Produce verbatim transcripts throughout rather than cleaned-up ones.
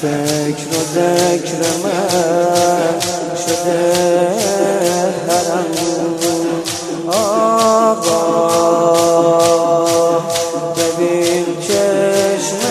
فکر و ذکر من شده حرم. آقا ببین چشم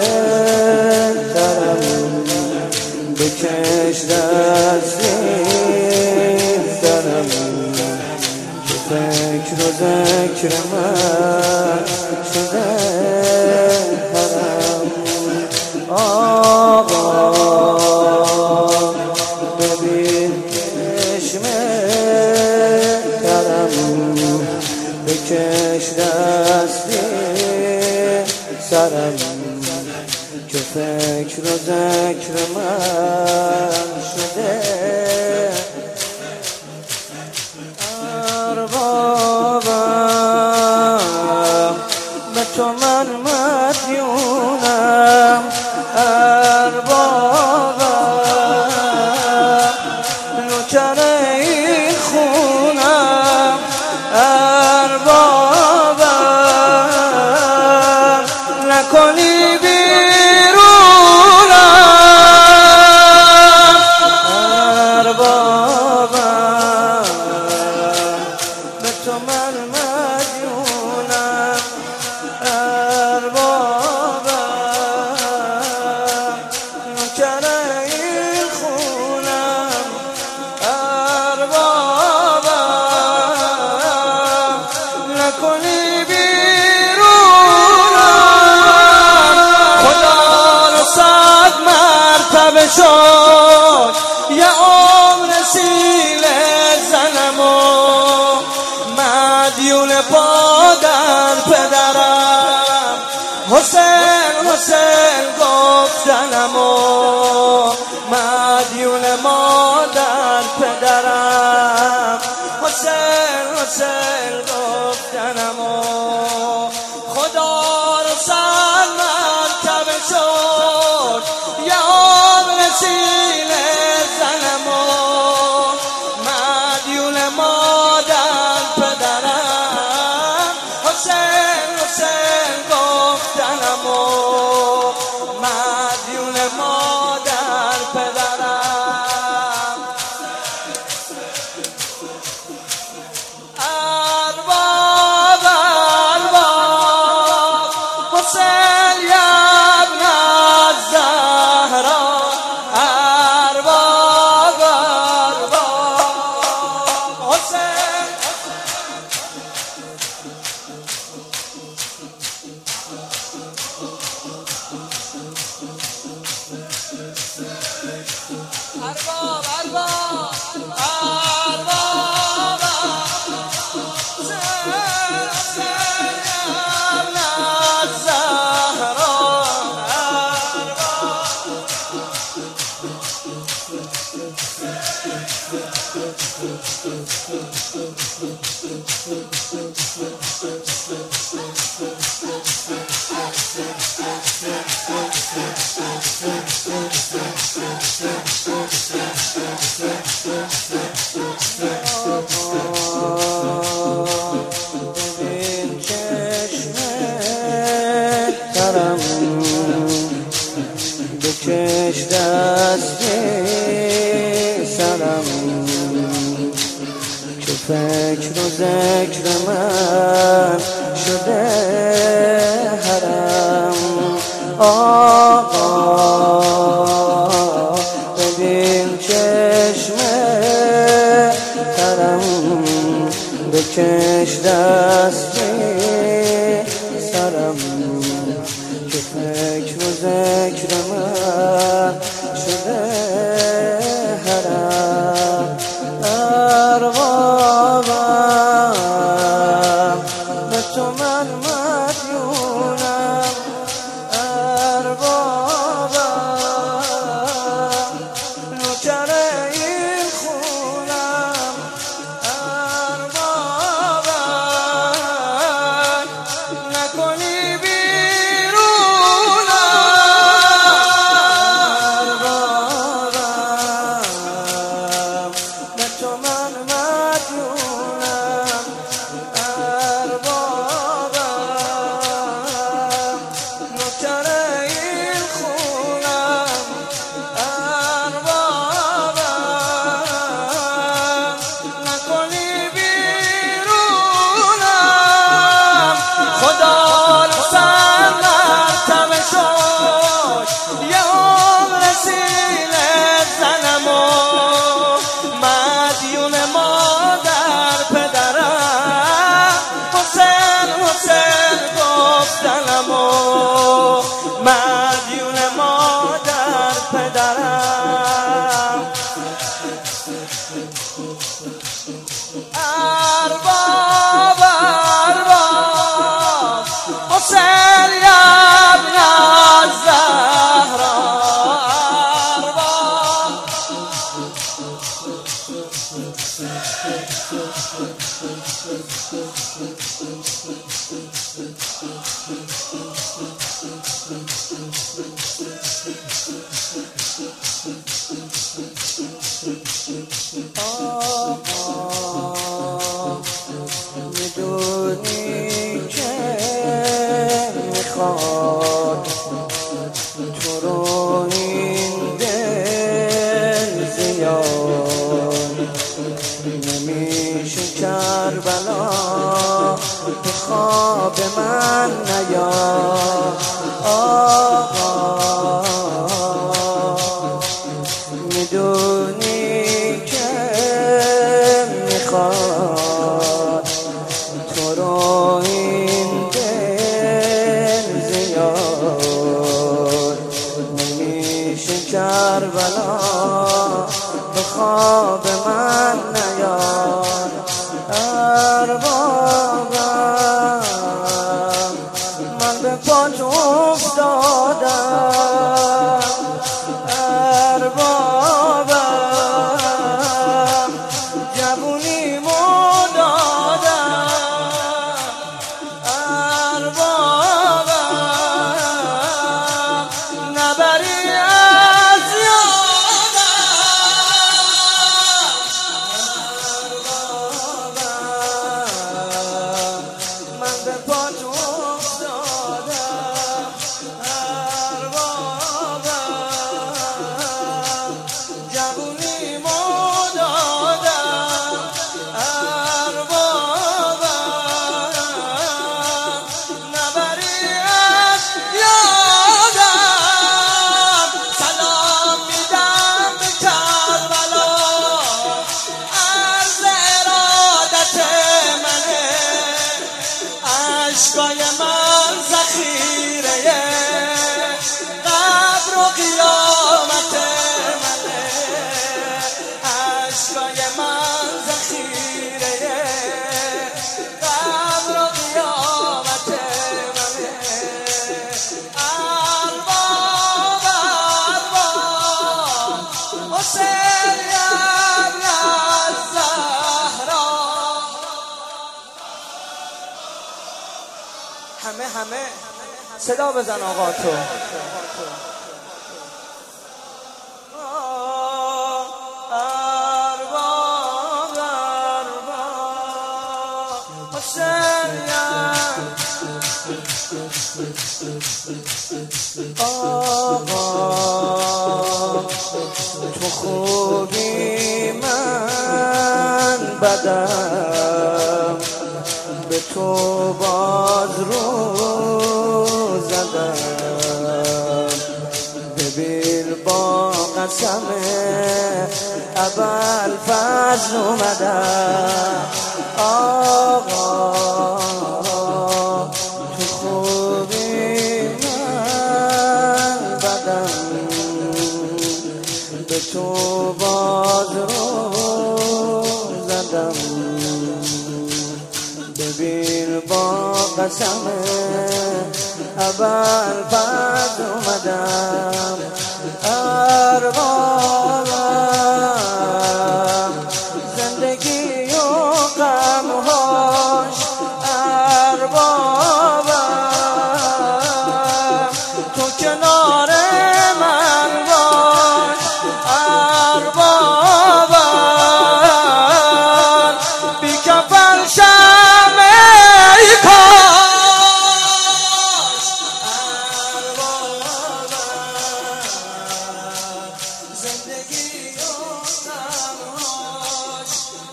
ترم، بکش دستی سرم، فکر و ذکر من شده حرم. آقا ببین چشم ترم، بکش دستی سرم، که فکر و ذکر من شده. اربابم به تو من مدیونم، اربابم نوکر این خونم، اربابم نکنی بیرونم، اربابم به تو من مدیونم، اربابم نوکر این خونم، اربابم نکنی بیرونم. خدا رو صد مرتبه شد یه عمر سیله زنم و مدیون پادر پدرم، حسین حسین گفتنم و مدیون مادر پدرم، حسین حسین گفتنم و خدا رو صد مرتبه شد یه عمر سیله زنم و مدیون مادر پدرم، حسین حسین گفتنم و مدیون مادر پدرم. ارباب ارباب حسین یا ابن الزهرا، ارباب ارباب حسین. ارباب ارباب ارباب حسین حسین یا ابن الزهرا، ببین چشم ترم، بکش دستی سرم، که فکر و ذکر من شده حرم. آقا ببین چشم ترم، بکش دستی سرم، که فکر و ذکر من شده حرم. اربابم به تو من مدیونم، اربابم نوکر این خونم، اربابم نکنی بیرونم، اربابم میخواد تو رو این دل زیاد نمیشه کربلا به خواب من نیاد آقا میدونی که میخواد تو رو این دل زیاد نمیشه کربلا به خواب من نیاد اربابم من به پات افتادم اربابم جوونیمو دادم اربابم نبری از یادم من به پات افتادم اربابم جوونیمو دادم اربابم نبری از یادم سلام میدم به کربلا عرض ارادت منه عشقای من ذخیره قبر و قیامت منه عشقای من ذخیره قبر و قیامت منه ارباب ارباب حسین ابن الزهرا همه همه صدا بزن آقا تو ارباب ارباب حسین آقا تو خوبی من بدم به تو باز رو زدم ببین با قسم ابوالفضل اومدم آقا تو خوبی من بدم به تو باز رو زدم ببین با قسم ابوالفضل اومدم اربابم زندگی و غمهاش اربابم تو کنار من باش اربابم بی کفن شم ای کاش اربابم زندگی و غمهاش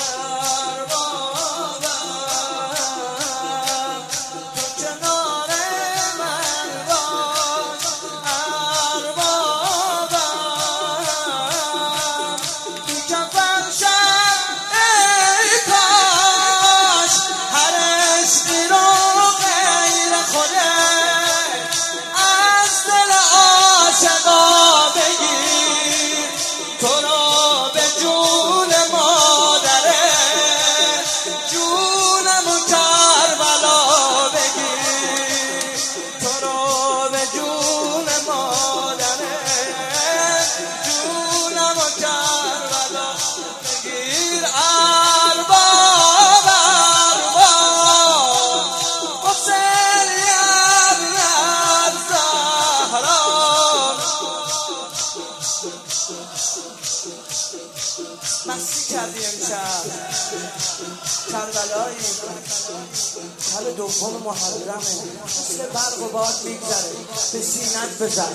اربابم تو کنار من باش اربابم بی کفن شم ای کاش هر عشقی رو غیر خودت از دل عاشقا بگیر تو رو به جون مادرت جونم و کربلا بگیر تو رو به جون مادرت جونم و کربلا بگیر ارباب ارباب حسین ابن الزهرا مستی کردی امشب کربلایی شب دوم محرمه، مثل برق و باد میگذره، به سینت بزن.